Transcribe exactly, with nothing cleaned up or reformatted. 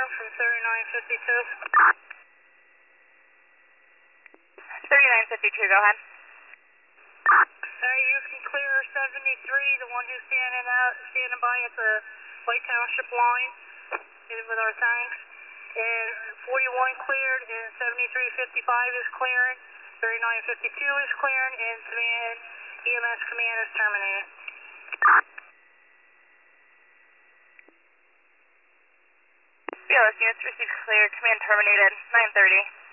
from thirty-nine fifty-two. thirty-nine fifty-two, go ahead. Alright, you can clear seventy-three, the one who's standing out, standing by at the White Township line with our tanks. And forty-one cleared, and seventy-three fifty-five is clearing, thirty-nine fifty-two is clearing, and command, E M S command is terminated. B L S units received clear, command terminated, nine thirty.